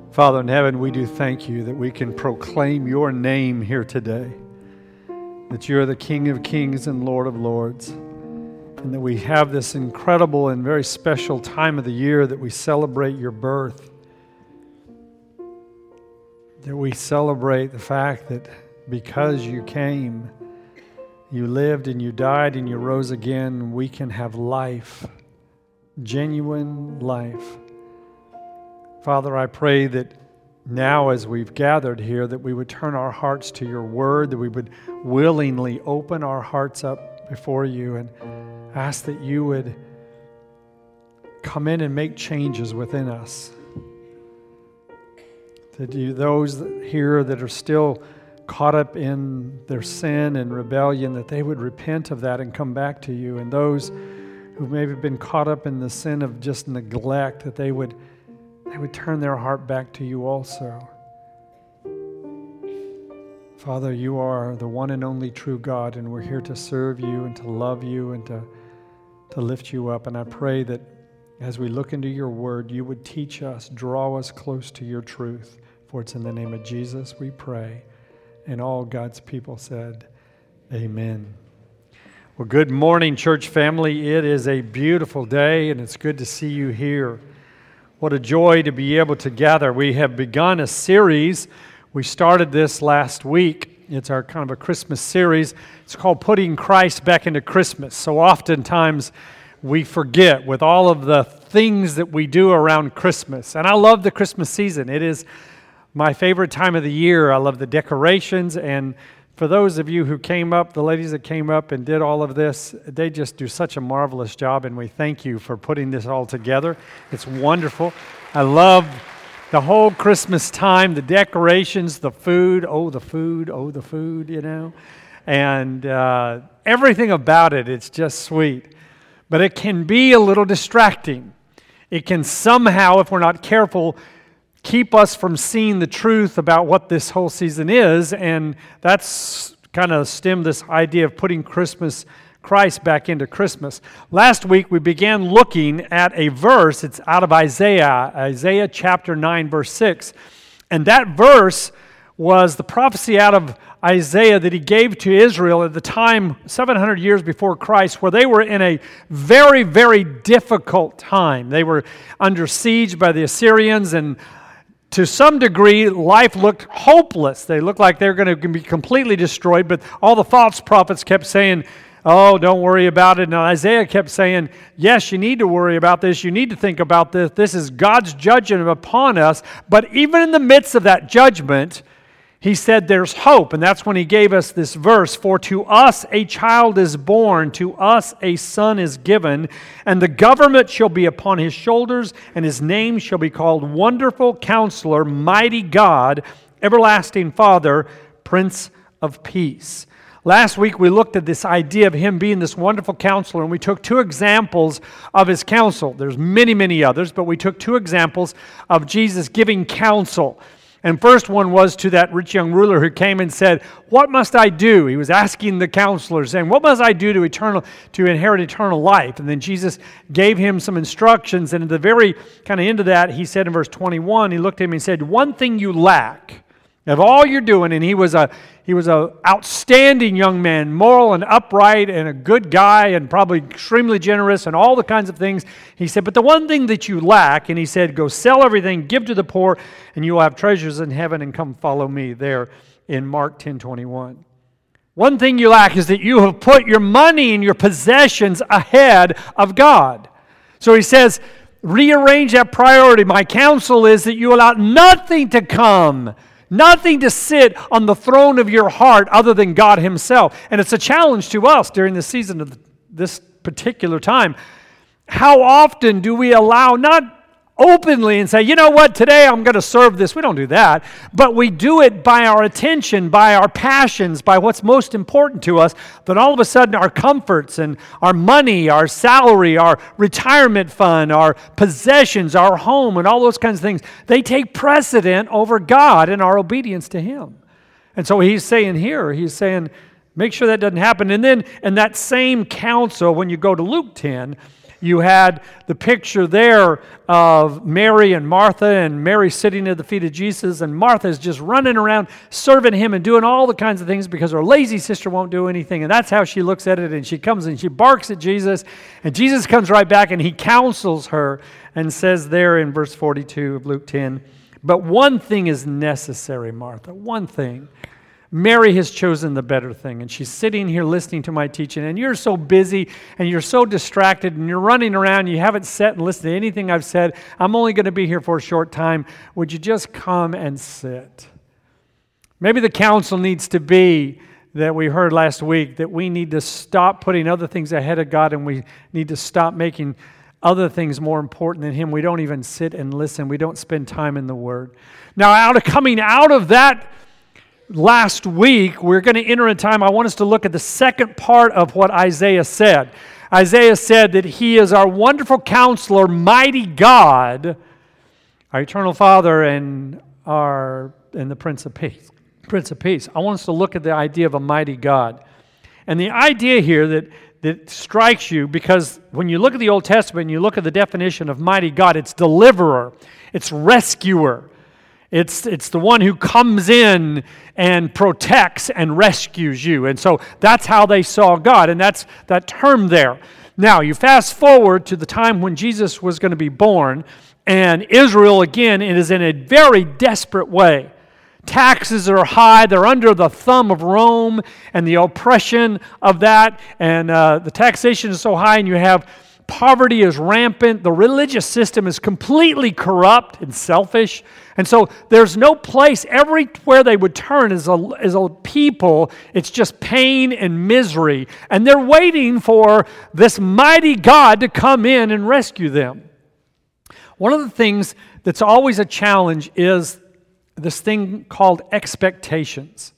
Father in heaven, we do thank you that we can proclaim your name here today, that you are the King of Kings and Lord of Lords, and that we have this incredible and very special time of the year that we celebrate your birth, that we celebrate the fact that because you came, you lived and you died and you rose again, we can have life, genuine life. Father, I pray that now as we've gathered here, that we would turn our hearts to your word, that we would willingly open our hearts up before you and ask that you would come in and make changes within us. That those here that are still caught up in their sin and rebellion, that they would repent of that and come back to you. And those who maybe have been caught up in the sin of just neglect, that they would turn their heart back to you also. Father, you are the one and only true God, and we're here to serve you and to love you and to lift you up. And I pray that as we look into your word, you would teach us, draw us close to your truth. For it's in the name of Jesus we pray. And all God's people said, amen. Well, good morning, church family. It is a beautiful day, and it's good to see you here. What a joy to be able to gather. We have begun a series. We started this last week. It's our kind of a Christmas series. It's called Putting Christ Back into Christmas. So oftentimes we forget with all of the things that we do around Christmas. And I love the Christmas season. It is my favorite time of the year. I love the decorations. And for those of you who came up, the ladies that came up and did all of this, they just do such a marvelous job, and we thank you for putting this all together. It's wonderful. I love the whole Christmas time, the decorations, the food, you know, and everything about it. It's just sweet. But it can be a little distracting. It can somehow, if we're not careful, keep us from seeing the truth about what this whole season is, and that's kind of stemmed this idea of putting Christ back into Christmas. Last week we began looking at a verse. It's out of Isaiah chapter 9, verse 6, and that verse was the prophecy out of Isaiah that he gave to Israel at the time, 700 years before Christ, where they were in a very, very difficult time. They were under siege by the Assyrians, and to some degree, life looked hopeless. They looked like they were going to be completely destroyed, but all the false prophets kept saying, oh, don't worry about it. And Isaiah kept saying, yes, you need to worry about this. You need to think about this. This is God's judgment upon us. But even in the midst of that judgment, he said there's hope. And that's when he gave us this verse, for to us a child is born, to us a son is given, and the government shall be upon his shoulders, and his name shall be called Wonderful Counselor, Mighty God, Everlasting Father, Prince of Peace. Last week we looked at this idea of him being this wonderful counselor, and we took two examples of his counsel. There's many, many others, but we took two examples of Jesus giving counsel. And first one was to that rich young ruler who came and said, what must I do? He was asking the counselor, saying, what must I do to inherit eternal life? And then Jesus gave him some instructions, and at the very kind of end of that, he said in verse 21, he looked at him and said, one thing you lack of all you're doing, and he was a outstanding young man, moral and upright and a good guy and probably extremely generous and all the kinds of things. He said, but the one thing that you lack, and he said, go sell everything, give to the poor, and you will have treasures in heaven, and come follow me, there in Mark 10:21. One thing you lack is that you have put your money and your possessions ahead of God. So he says, rearrange that priority. My counsel is that you allow nothing to come, nothing to sit on the throne of your heart other than God himself. And it's a challenge to us during the season of this particular time. How often do we allow, not openly and say, you know what, today I'm going to serve this. We don't do that. But we do it by our attention, by our passions, by what's most important to us. Then all of a sudden our comforts and our money, our salary, our retirement fund, our possessions, our home, and all those kinds of things, they take precedent over God and our obedience to him. And so he's saying here, make sure that doesn't happen. And then in that same counsel, when you go to Luke 10, You had the picture there of Mary and Mary sitting at the feet of Jesus, and Martha's just running around serving him and doing all the kinds of things because her lazy sister won't do anything, and that's how she looks at it, and she comes and she barks at Jesus, and Jesus comes right back and he counsels her and says there in verse 42 of Luke 10, "But one thing is necessary, Martha, one thing. Mary has chosen the better thing, and she's sitting here listening to my teaching, and you're so busy, and you're so distracted, and you're running around, you haven't sat and listened to anything I've said. I'm only going to be here for a short time. Would you just come and sit?" Maybe the counsel needs to be that we heard last week, that we need to stop putting other things ahead of God, and we need to stop making other things more important than Him. We don't even sit and listen. We don't spend time in the Word. Now, coming out of that last week, we're going to enter a time, I want us to look at the second part of what Isaiah said. Isaiah said that He is our wonderful counselor, mighty God, our eternal Father, and the Prince of Peace. Prince of Peace. I want us to look at the idea of a mighty God. And the idea here that strikes you, because when you look at the Old Testament and you look at the definition of mighty God, it's deliverer, it's rescuer. It's the one who comes in and protects and rescues you. And so that's how they saw God, and that's that term there. Now, you fast forward to the time when Jesus was going to be born, and Israel, again, it is in a very desperate way. Taxes are high. They're under the thumb of Rome and the oppression of that, and the taxation is so high, and you have poverty is rampant. The religious system is completely corrupt and selfish. And so there's no place, everywhere they would turn as a people, it's just pain and misery. And they're waiting for this mighty God to come in and rescue them. One of the things that's always a challenge is this thing called expectations.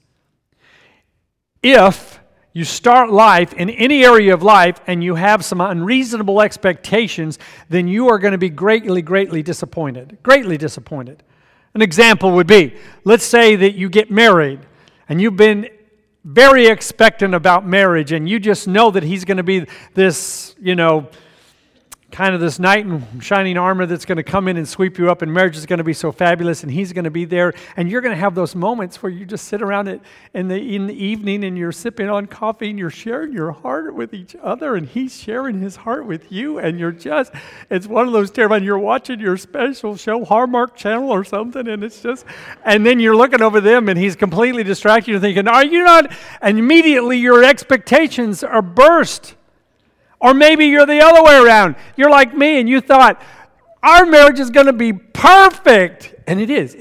If you start life in any area of life and you have some unreasonable expectations, then you are going to be greatly disappointed. Greatly disappointed. An example would be, let's say that you get married and you've been very expectant about marriage and you just know that he's going to be this, kind of this knight in shining armor that's going to come in and sweep you up, and marriage is going to be so fabulous, and he's going to be there, and you're going to have those moments where you just sit around in the evening and you're sipping on coffee and you're sharing your heart with each other, and he's sharing his heart with you, and it's one of those terrifying, you're watching your special show, Hallmark Channel or something, and then you're looking over them and he's completely distracted, you're thinking, are you not? And immediately your expectations are burst. Or maybe you're the other way around. You're like me and you thought, our marriage is going to be perfect. And it is.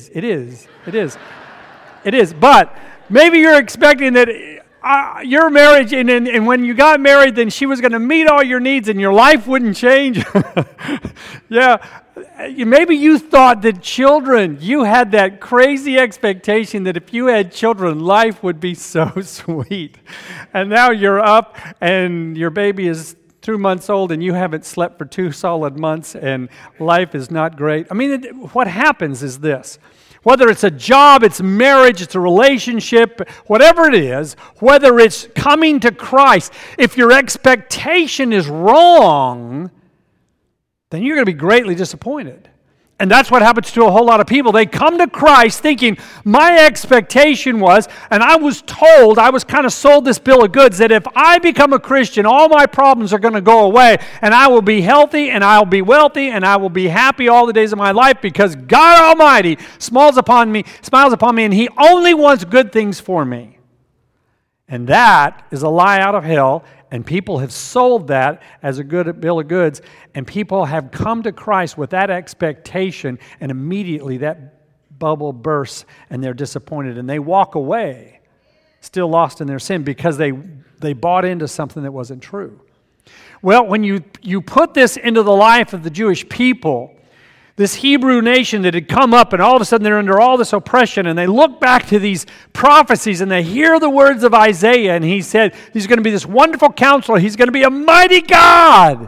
But maybe you're expecting that your marriage, and when you got married, then she was going to meet all your needs and your life wouldn't change. Yeah. Maybe you thought that children, you had that crazy expectation that if you had children, life would be so sweet. And now you're up and your baby is 2 months old and you haven't slept for 2 solid months and life is not great. I mean, what happens is this. Whether it's a job, it's marriage, it's a relationship, whatever it is, whether it's coming to Christ, if your expectation is wrong, then you're going to be greatly disappointed. And that's what happens to a whole lot of people. They come to Christ thinking, my expectation was, and I was told, I was kind of sold this bill of goods, that if I become a Christian, all my problems are going to go away, and I will be healthy, and I'll be wealthy, and I will be happy all the days of my life, because God Almighty smiles upon me, and He only wants good things for me. And that is a lie out of hell. And people have sold that as a good bill of goods, and people have come to Christ with that expectation, and immediately that bubble bursts, and they're disappointed, and they walk away, still lost in their sin, because they bought into something that wasn't true. Well, when you put this into the life of the Jewish people, this Hebrew nation that had come up, and all of a sudden they're under all this oppression, and they look back to these prophecies, and they hear the words of Isaiah, and he said, he's going to be this wonderful counselor. He's going to be a mighty God.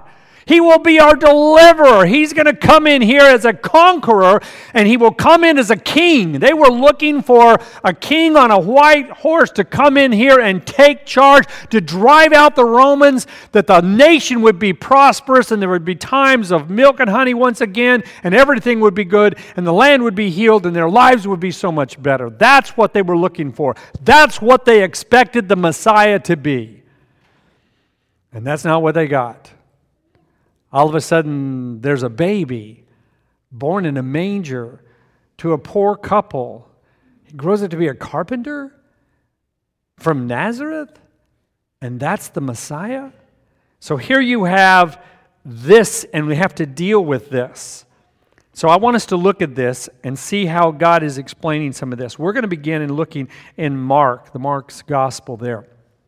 He will be our deliverer. He's going to come in here as a conqueror, and he will come in as a king. They were looking for a king on a white horse to come in here and take charge, to drive out the Romans, that the nation would be prosperous, and there would be times of milk and honey once again, and everything would be good, and the land would be healed, and their lives would be so much better. That's what they were looking for. That's what they expected the Messiah to be. And that's not what they got. All of a sudden, there's a baby born in a manger to a poor couple. He grows up to be a carpenter from Nazareth, and that's the Messiah? So here you have this, and we have to deal with this. So I want us to look at this and see how God is explaining some of this. We're going to begin in looking in Mark's gospel there.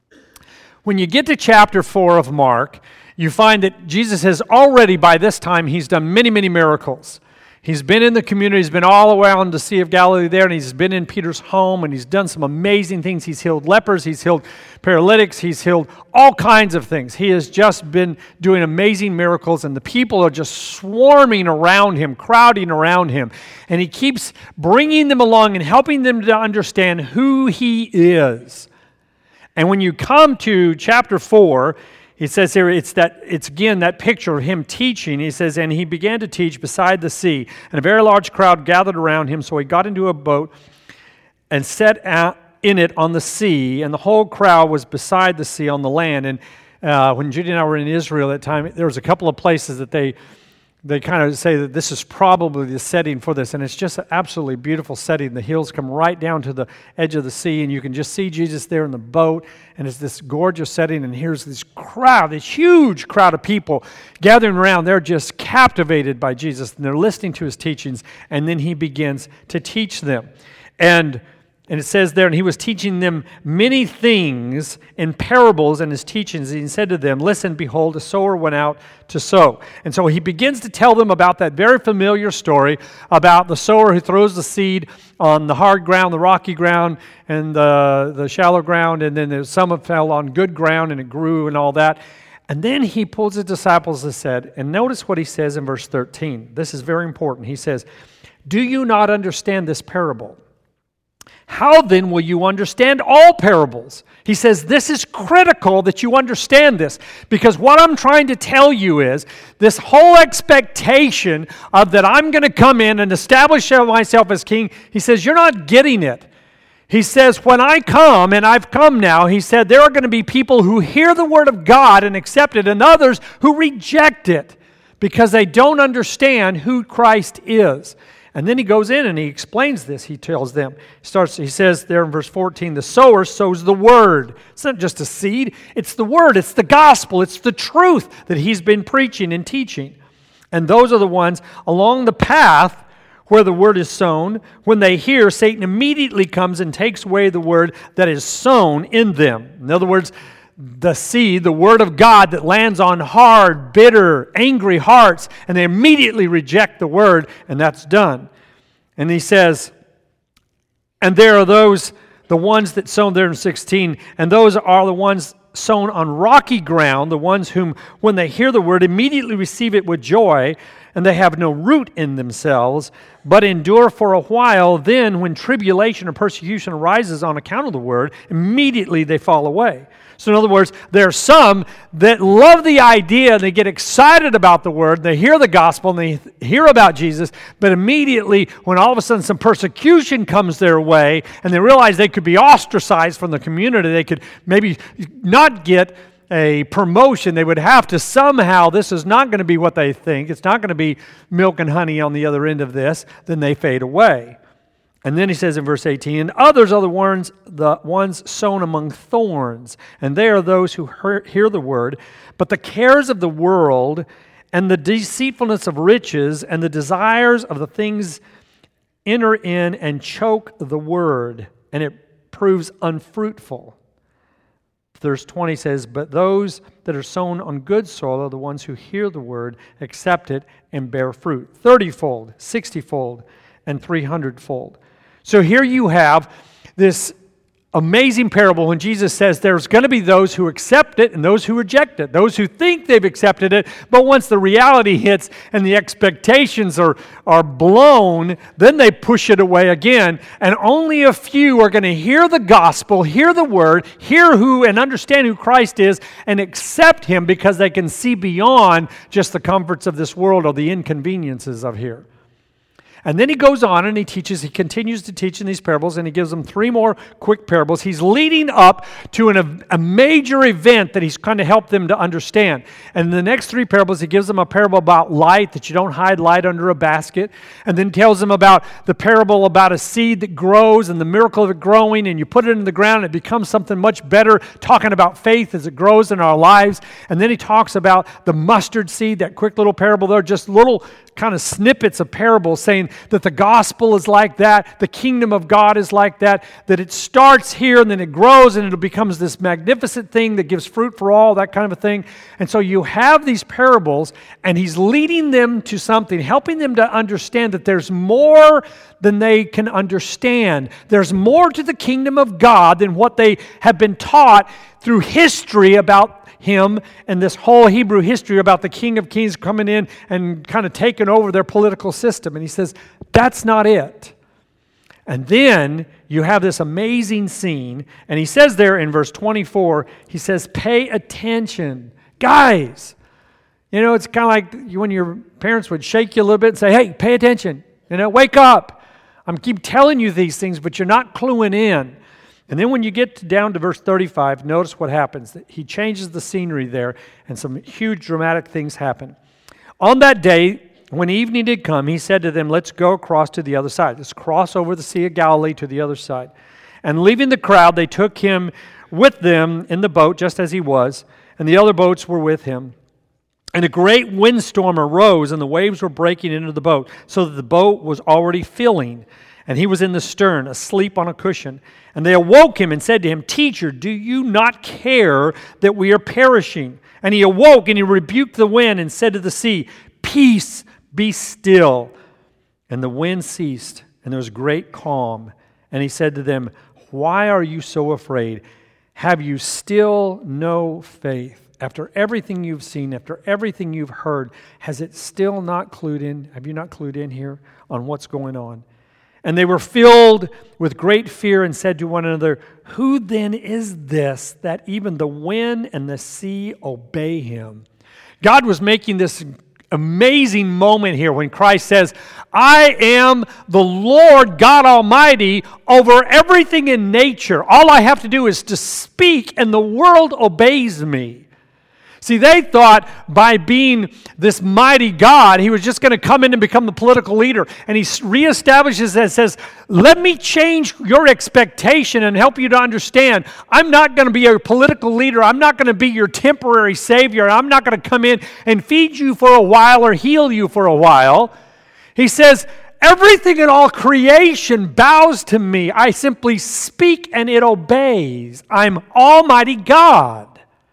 When you get to chapter 4 of Mark, you find that Jesus has already, by this time, he's done many, many miracles. He's been in the community. He's been all around the Sea of Galilee there, and he's been in Peter's home, and he's done some amazing things. He's healed lepers. He's healed paralytics. He's healed all kinds of things. He has just been doing amazing miracles, and the people are just swarming around him, crowding around him. And he keeps bringing them along and helping them to understand who he is. And when you come to chapter 4, it says here, it's again that picture of him teaching. He says, and he began to teach beside the sea, and a very large crowd gathered around him. So he got into a boat and set out in it on the sea, and the whole crowd was beside the sea on the land. And when Judy and I were in Israel at the time, there was a couple of places that they kind of say that this is probably the setting for this, and it's just an absolutely beautiful setting. The hills come right down to the edge of the sea, and you can just see Jesus there in the boat, and it's this gorgeous setting, and here's this crowd, this huge crowd of people gathering around. They're just captivated by Jesus, and they're listening to his teachings, and then he begins to teach them. And it says there, and he was teaching them many things in parables in his teachings. And he said to them, listen, behold, a sower went out to sow. And so he begins to tell them about that very familiar story about the sower who throws the seed on the hard ground, the rocky ground, and the shallow ground. And then some fell on good ground, and it grew and all that. And then he pulls his disciples aside, and notice what he says in verse 13. This is very important. He says, do you not understand this parable? How then will you understand all parables? He says this is critical that you understand this, because what I'm trying to tell you is this whole expectation of that I'm going to come in and establish myself as king. He says you're not getting it. He says when I come, and I've come now, he said there are going to be people who hear the word of God and accept it, and others who reject it because they don't understand who Christ is. And then he goes in and he explains this. He tells them, he says there in verse 14, the sower sows the word. It's not just a seed, it's the word, it's the gospel, it's the truth that he's been preaching and teaching. And those are the ones along the path where the word is sown. When they hear, Satan immediately comes and takes away the word that is sown in them. In other words, the seed, the word of God that lands on hard, bitter, angry hearts, and they immediately reject the word, and that's done. And he says, and there are those, the ones that sown there in 16, and those are the ones sown on rocky ground, the ones whom, when they hear the word, immediately receive it with joy, and they have no root in themselves, but endure for a while. Then, when tribulation or persecution arises on account of the word, immediately they fall away. So in other words, there are some that love the idea, and they get excited about the word, they hear the gospel, and they hear about Jesus, but immediately when all of a sudden some persecution comes their way, and they realize they could be ostracized from the community, they could maybe not get a promotion, they would have to somehow, this is not going to be what they think, it's not going to be milk and honey on the other end of this, then they fade away. And then he says in verse 18, and others are the ones sown among thorns, and they are those who hear the word, but the cares of the world and the deceitfulness of riches and the desires of the things enter in and choke the word, and it proves unfruitful. Verse 20 says, but those that are sown on good soil are the ones who hear the word, accept it, and bear fruit, 30-fold, 60-fold, and 300-fold. So here you have this amazing parable when Jesus says there's going to be those who accept it and those who reject it. Those who think they've accepted it, but once the reality hits and the expectations are blown, then they push it away again. And only a few are going to hear the gospel, hear the word, hear who and understand who Christ is, and accept him because they can see beyond just the comforts of this world or the inconveniences of here. And then he goes on and he continues to teach in these parables, and he gives them 3 more quick parables. He's leading up to a major event that he's kind of helped them to understand. And in the next 3 parables, he gives them a parable about light, that you don't hide light under a basket, and then tells them about the parable about a seed that grows and the miracle of it growing, and you put it in the ground and it becomes something much better, talking about faith as it grows in our lives. And then he talks about the mustard seed, that quick little parable there, just little kind of snippets of parables saying that the gospel is like that, the kingdom of God is like that it starts here and then it grows and it becomes this magnificent thing that gives fruit for all, that kind of a thing. And so you have these parables, and he's leading them to something, helping them to understand that there's more than they can understand. There's more to the kingdom of God than what they have been taught through history about him and this whole Hebrew history about the King of Kings coming in and kind of taking over their political system. And he says, that's not it. And then you have this amazing scene, and he says there in verse 24, he says, pay attention. Guys, you know, it's kind of like when your parents would shake you a little bit and say, hey, pay attention. You know, wake up. I'm keep telling you these things, but you're not cluing in. And then when you get down to verse 35, notice what happens. He changes the scenery there, and some huge dramatic things happen. On that day, when evening had come, he said to them, let's go across to the other side. Let's cross over the Sea of Galilee to the other side. And leaving the crowd, they took him with them in the boat, just as he was, and the other boats were with him. And a great windstorm arose, and the waves were breaking into the boat, so that the boat was already filling. And he was in the stern, asleep on a cushion. And they awoke him and said to him, Teacher, do you not care that we are perishing? And he awoke and he rebuked the wind and said to the sea, Peace, be still. And the wind ceased, and there was great calm. And he said to them, Why are you so afraid? Have you still no faith? After everything you've seen, after everything you've heard, has it still not clued in? Have you not clued in here on what's going on? And they were filled with great fear and said to one another, Who then is this that even the wind and the sea obey him? God was making this amazing moment here when Christ says, I am the Lord God Almighty over everything in nature. All I have to do is to speak and the world obeys me. See, they thought by being this mighty God, he was just going to come in and become the political leader. And he reestablishes and says, let me change your expectation and help you to understand. I'm not going to be a political leader. I'm not going to be your temporary savior. I'm not going to come in and feed you for a while or heal you for a while. He says, everything in all creation bows to me. I simply speak and it obeys. I'm Almighty God.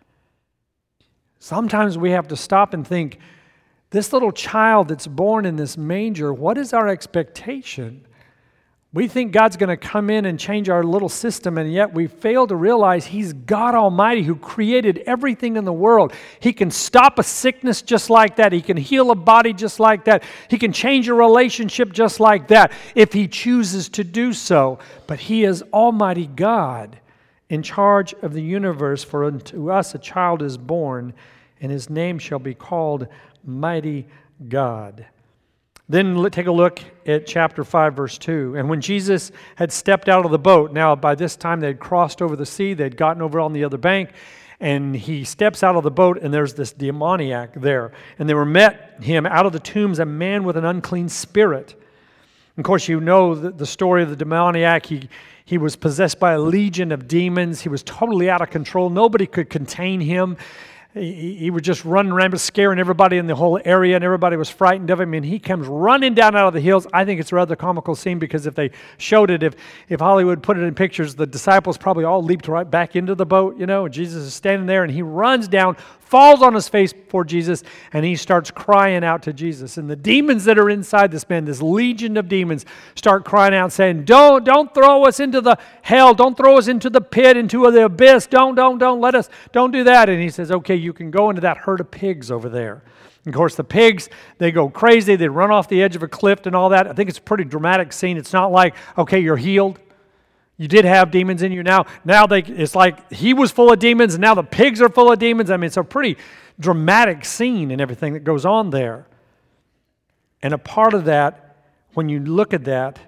Sometimes we have to stop and think, this little child that's born in this manger, what is our expectation? We think God's going to come in and change our little system, and yet we fail to realize He's God Almighty who created everything in the world. He can stop a sickness just like that. He can heal a body just like that. He can change a relationship just like that if He chooses to do so. But He is Almighty God in charge of the universe. For unto us a child is born, and His name shall be called Mighty God. Then take a look at chapter 5, verse 2. And when Jesus had stepped out of the boat, now by this time they had crossed over the sea, they had gotten over on the other bank, and He steps out of the boat, and there's this demoniac there. And they were met him out of the tombs, a man with an unclean spirit. Of course, you know the story of the demoniac. He was possessed by a legion of demons. He was totally out of control. Nobody could contain him. He would just run around scaring everybody in the whole area, and everybody was frightened of him, and he comes running down out of the hills. I think it's a rather comical scene, because if they showed it, if Hollywood put it in pictures, the disciples probably all leaped right back into the boat, you know. Jesus is standing there, and he runs down falls on his face before Jesus, and he starts crying out to Jesus. And the demons that are inside this man, this legion of demons, start crying out saying, don't throw us into the hell. Don't throw us into the pit, into the abyss. Don't do that. And he says, okay, you can go into that herd of pigs over there. Of course, the pigs, they go crazy. They run off the edge of a cliff and all that. I think it's a pretty dramatic scene. It's not like, okay, you're healed. You did have demons in you. Now it's like he was full of demons, and now the pigs are full of demons. I mean, it's a pretty dramatic scene and everything that goes on there. And a part of that, when you look at that,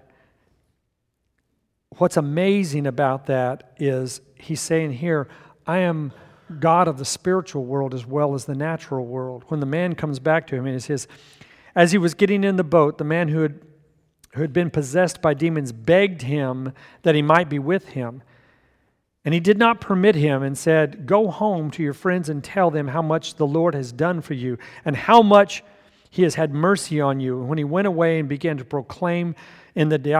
what's amazing about that is he's saying here, I am God of the spiritual world as well as the natural world. When the man comes back to him, and it says, as he was getting in the boat, the man who had been possessed by demons begged him that he might be with him. And he did not permit him and said, go home to your friends and tell them how much the Lord has done for you and how much he has had mercy on you. And when he went away and began to proclaim in the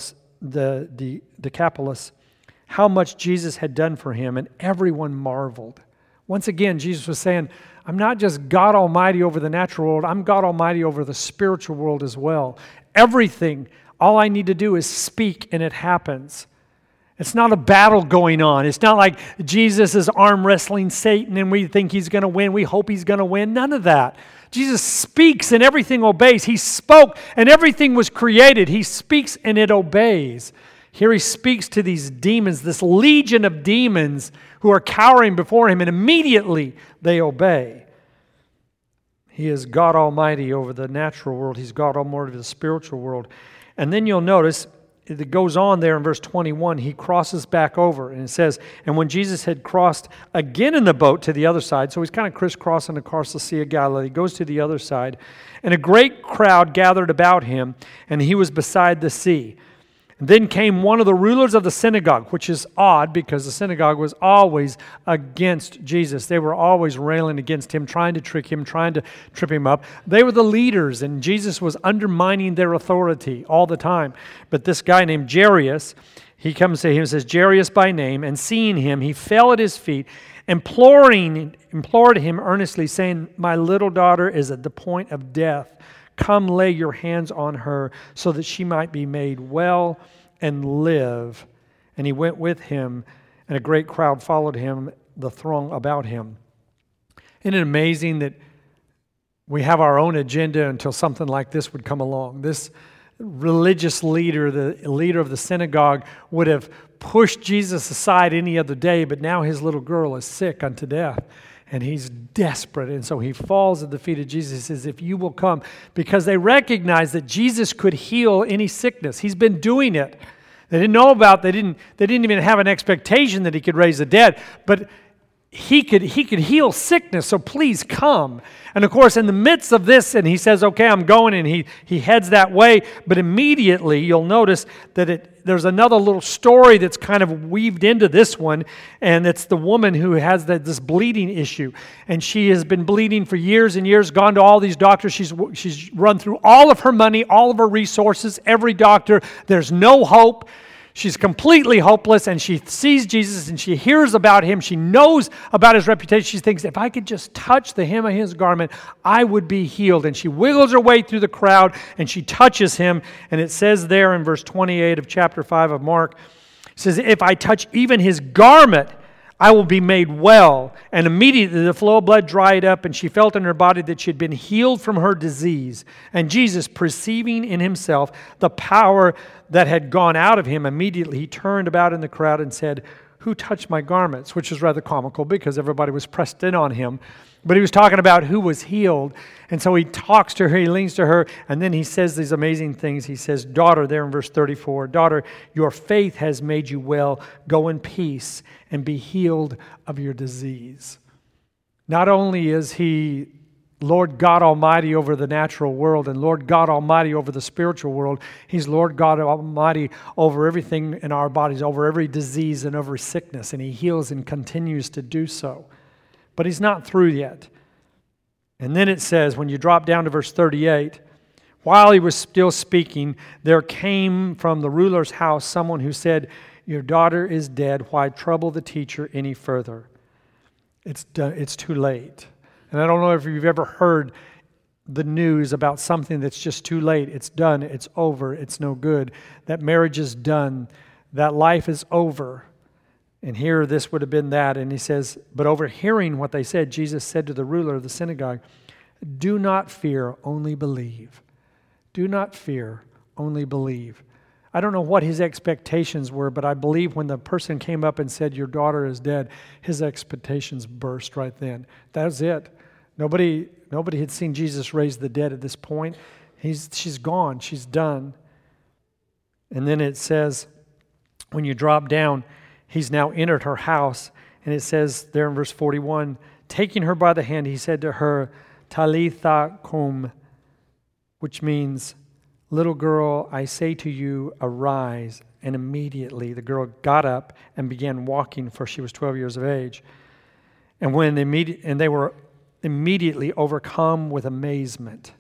Decapolis, how much Jesus had done for him, and everyone marveled. Once again, Jesus was saying, I'm not just God Almighty over the natural world, I'm God Almighty over the spiritual world as well. Everything, all I need to do is speak and it happens. It's not a battle going on. It's not like Jesus is arm wrestling Satan and we think he's going to win. We hope he's going to win. None of that. Jesus speaks and everything obeys. He spoke and everything was created. He speaks and it obeys. Here he speaks to these demons, this legion of demons who are cowering before him, and immediately they obey. He is God Almighty over the natural world. He's God Almighty over the spiritual world. And then you'll notice, it goes on there in verse 21, he crosses back over, and it says, and when Jesus had crossed again in the boat to the other side, so he's kind of crisscrossing across the Sea of Galilee, he goes to the other side, and a great crowd gathered about him, and he was beside the sea. Then came one of the rulers of the synagogue, which is odd because the synagogue was always against Jesus. They were always railing against him, trying to trick him, trying to trip him up. They were the leaders, and Jesus was undermining their authority all the time. But this guy named Jairus, he comes to him and says, Jairus by name, and seeing him, he fell at his feet, implored him earnestly, saying, my little daughter is at the point of death. Come lay your hands on her so that she might be made well and live. And he went with him, and a great crowd followed him, the throng about him. Isn't it amazing that we have our own agenda until something like this would come along? This religious leader, the leader of the synagogue, would have pushed Jesus aside any other day, but now his little girl is sick unto death. And he's desperate. And so he falls at the feet of Jesus and says, if you will come, because they recognize that Jesus could heal any sickness. He's been doing it. They didn't know about, they didn't even have an expectation that he could raise the dead, but he could heal sickness, so please come. And of course, in the midst of this, and he says, okay, I'm going, and he heads that way, but immediately you'll notice that there's another little story that's kind of weaved into this one, and it's the woman who has this bleeding issue, and she has been bleeding for years and years, gone to all these doctors, she's run through all of her money, all of her resources, every doctor, there's no hope. She's completely hopeless, and she sees Jesus, and she hears about him. She knows about his reputation. She thinks, if I could just touch the hem of his garment, I would be healed. And she wiggles her way through the crowd, and she touches him. And it says there in verse 28 of chapter 5 of Mark, it says, if I touch even his garment, I will be made well. And immediately the flow of blood dried up, and she felt in her body that she had been healed from her disease. And Jesus, perceiving in himself the power that had gone out of him, immediately he turned about in the crowd and said, who touched my garments? Which is rather comical because everybody was pressed in on him. But he was talking about who was healed. And so he talks to her, he leans to her, and then he says these amazing things. He says, daughter, there in verse 34, daughter, your faith has made you well. Go in peace and be healed of your disease. Not only is he Lord God Almighty over the natural world and Lord God Almighty over the spiritual world, he's Lord God Almighty over everything in our bodies, over every disease and every sickness, and he heals and continues to do so. But he's not through yet. And then it says, when you drop down to verse 38, while he was still speaking, there came from the ruler's house someone who said, your daughter is dead. Why trouble the teacher any further? It's done. It's too late. And I don't know if you've ever heard the news about something that's just too late. It's done. It's over. It's no good. That marriage is done. That life is over. And here this would have been that. And he says, but overhearing what they said, Jesus said to the ruler of the synagogue, do not fear, only believe. Do not fear, only believe. I don't know what his expectations were, but I believe when the person came up and said, your daughter is dead, his expectations burst right then. That was it. Nobody had seen Jesus raise the dead at this point. She's gone. She's done. And then it says, when you drop down, he's now entered her house. And it says there in verse 41, taking her by the hand, he said to her, Talitha cum, which means, little girl, I say to you, arise. And immediately the girl got up and began walking, for she was 12 years of age. And they were immediately overcome with amazement.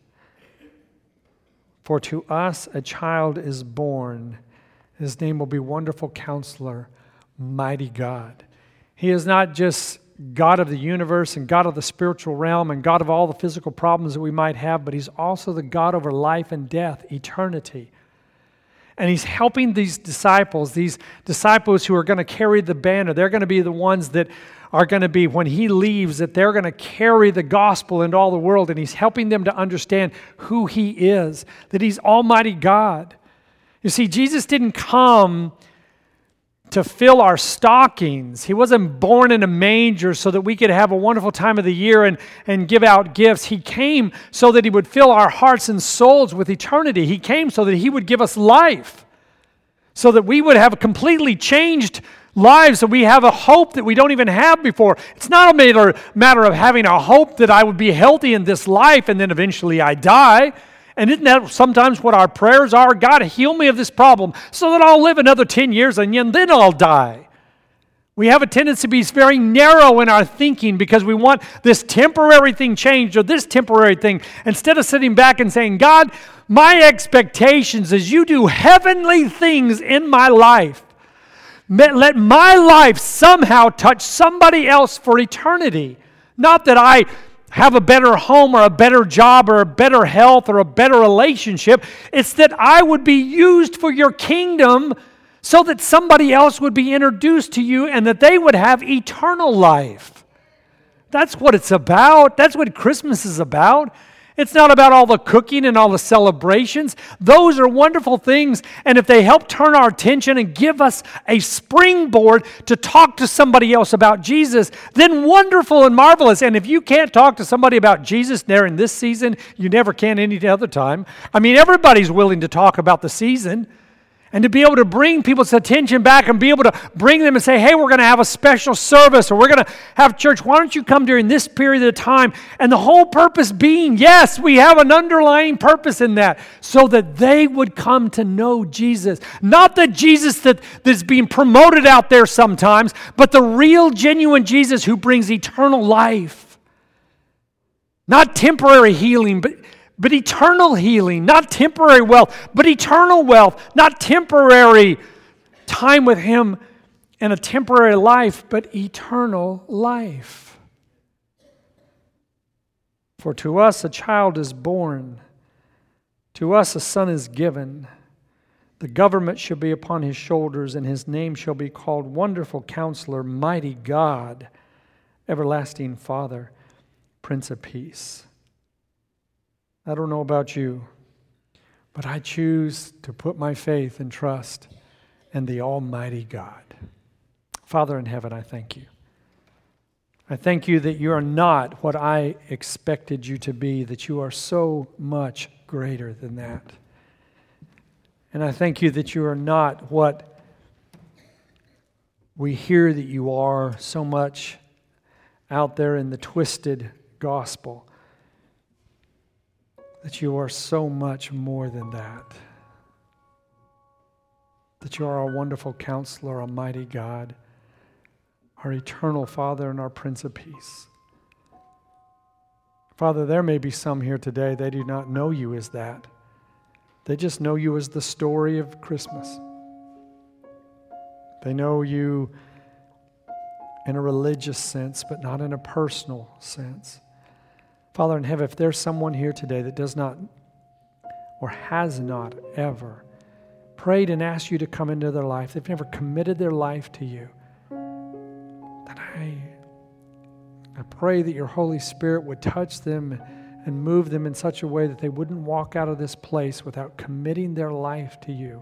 For to us a child is born. His name will be Wonderful Counselor, Mighty God. He is not just God of the universe and God of the spiritual realm and God of all the physical problems that we might have, but He's also the God over life and death, eternity. And He's helping these disciples who are going to carry the banner. They're going to be the ones that are going to be, when He leaves, that they're going to carry the gospel into all the world. And He's helping them to understand who He is, that He's Almighty God. You see, Jesus didn't come to fill our stockings. He wasn't born in a manger so that we could have a wonderful time of the year and give out gifts. He came so that He would fill our hearts and souls with eternity. He came so that He would give us life, so that we would have a completely changed lives, that we have a hope that we don't even have before. It's not a matter of having a hope that I would be healthy in this life and then eventually I die. And isn't that sometimes what our prayers are? God, heal me of this problem so that I'll live another 10 years and then I'll die. We have a tendency to be very narrow in our thinking because we want this temporary thing changed or this temporary thing, instead of sitting back and saying, God, my expectations is you do heavenly things in my life. Let my life somehow touch somebody else for eternity. Not that I have a better home or a better job or a better health or a better relationship. It's that I would be used for your kingdom so that somebody else would be introduced to you and that they would have eternal life. That's what it's about. That's what Christmas is about. It's not about all the cooking and all the celebrations. Those are wonderful things, and if they help turn our attention and give us a springboard to talk to somebody else about Jesus, then wonderful and marvelous. And if you can't talk to somebody about Jesus during this season, you never can any other time. I mean, everybody's willing to talk about the season. And to be able to bring people's attention back and be able to bring them and say, hey, we're going to have a special service or we're going to have church. Why don't you come during this period of time? And the whole purpose being, yes, we have an underlying purpose in that, so that they would come to know Jesus. Not the Jesus that's being promoted out there sometimes, but the real, genuine Jesus who brings eternal life. Not temporary healing, but eternal healing, not temporary wealth, but eternal wealth, not temporary time with Him and a temporary life, but eternal life. For to us a child is born, to us a son is given. The government shall be upon His shoulders, and His name shall be called Wonderful Counselor, Mighty God, Everlasting Father, Prince of Peace. I don't know about you, but I choose to put my faith and trust in the Almighty God. Father in heaven, I thank You. I thank You that You are not what I expected You to be, that You are so much greater than that. And I thank You that You are not what we hear that You are so much out there in the twisted gospel. That You are so much more than that. That You are our wonderful counselor, Almighty God, our eternal Father and our Prince of Peace. Father, there may be some here today, they do not know You as that. They just know You as the story of Christmas. They know You in a religious sense, but not in a personal sense. Father in heaven, if there's someone here today that does not or has not ever prayed and asked you to come into their life, they've never committed their life to you, then I pray that your Holy Spirit would touch them and move them in such a way that they wouldn't walk out of this place without committing their life to you.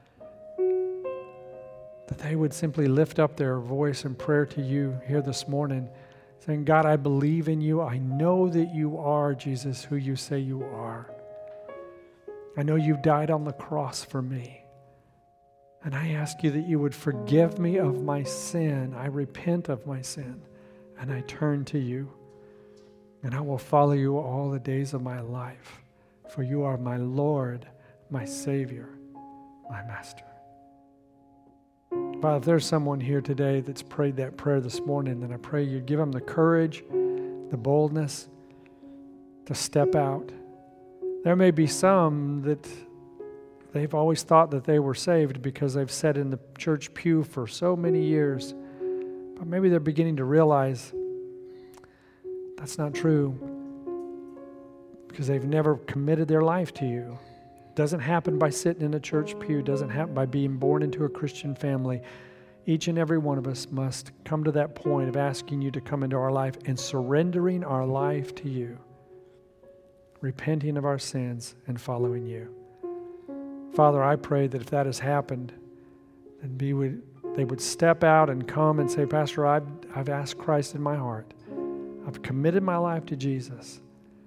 That they would simply lift up their voice in prayer to you here this morning, saying, God, I believe in you. I know that you are, Jesus, who you say you are. I know you've died on the cross for me. And I ask you that you would forgive me of my sin. I repent of my sin, and I turn to you. And I will follow you all the days of my life, for you are my Lord, my Savior, my Master. Father, if there's someone here today that's prayed that prayer this morning, then I pray you'd give them the courage, the boldness to step out. There may be some that they've always thought that they were saved because they've sat in the church pew for so many years, but maybe they're beginning to realize that's not true because they've never committed their life to you. It doesn't happen by sitting in a church pew. It doesn't happen by being born into a Christian family. Each and every one of us must come to that point of asking you to come into our life and surrendering our life to you, repenting of our sins and following you. Father, I pray that if that has happened, then they would step out and come and say, Pastor, I've asked Christ in my heart. I've committed my life to Jesus.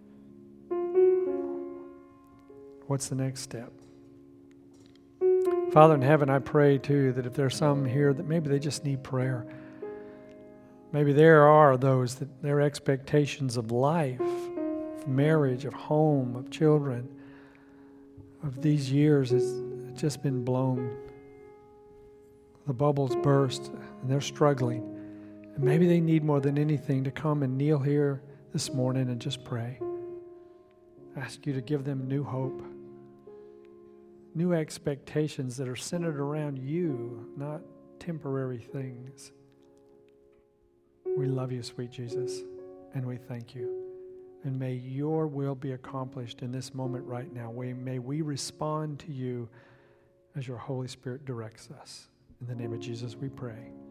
What's the next step? Father in heaven, I pray too that if there's some here that maybe they just need prayer. Maybe there are those that their expectations of life, of marriage, of home, of children, of these years has just been blown. The bubbles burst and they're struggling. And maybe they need more than anything to come and kneel here this morning and just pray. Ask you to give them new hope, new expectations that are centered around you, not temporary things. We love you, sweet Jesus, and we thank you. And may your will be accomplished in this moment right now. May we respond to you as your Holy Spirit directs us. In the name of Jesus we pray.